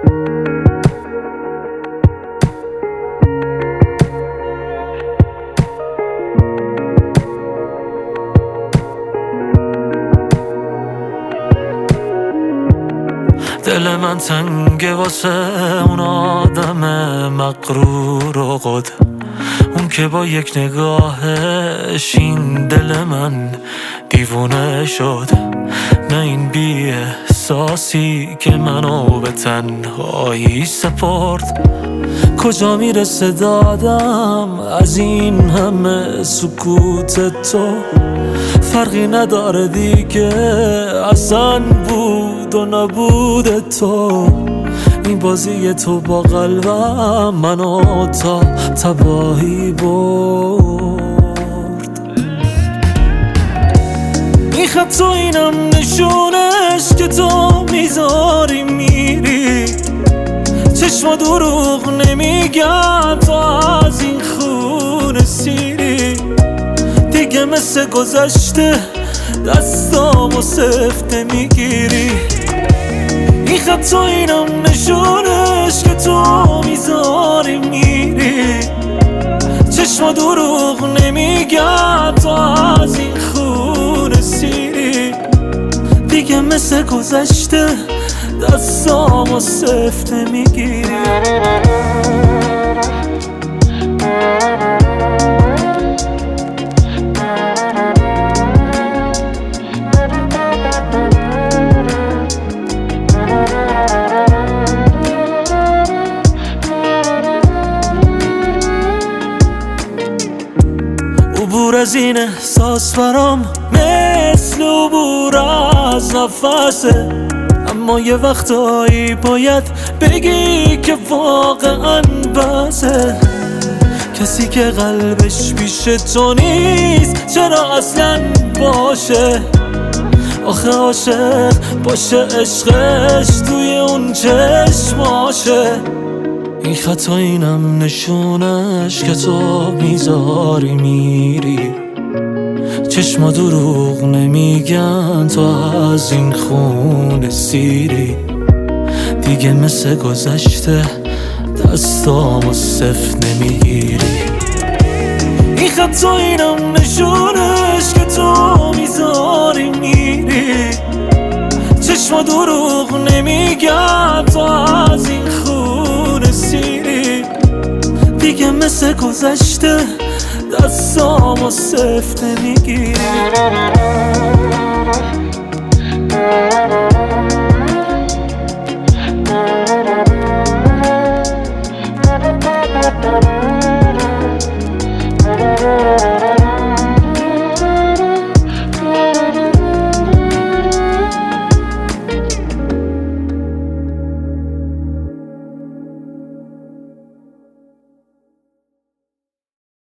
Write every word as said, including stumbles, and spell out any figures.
دل من تنگه واسه اون آدم مغرور و قد، اون که با یک نگاهش این دل من دیوونه شد. نه این بی احساسی که منو به تنهایی سپرد. کجا میرسه دادم از این همه سکوت تو؟ فرقی نداره دیگه اصلا بود و نبود تو. این بازی تو با قلبم منو تا تباهی برد. این خط و اینم نشونش که تو میذاری میری. چشم دروغ نمیگن تو از این خون سیری. دیگه مثل گذشته دستامو سفته میگیری. این خط و اینم نشونش که تو میذاری میری. چشم دروغ نمیگن تو از این خون سیری. دیگه مثل گذشته دستامو سفته میگیری. عبور از این احساس برام مثل عبور از نفسه. اما یه وقتایی باید بگی که واقعا بسه. کسی که قلبش پیش تو نیست چرا اصلا باشه؟ آخه عاشق باشه عشقش توی اون چشماشه. این خط و اینم نشونش که تو میذاری میری. چشما دروغ نمیگن تو از این خون سیری. دیگه مثل گذشته دستامو صفر نمیگیری. این خط و اینم نشونش که تو میذاری میری. چشما دروغ نمیگن تو از این خون سیری. دیگه مثل گذشته دستامو سفته میگیری. Thank you.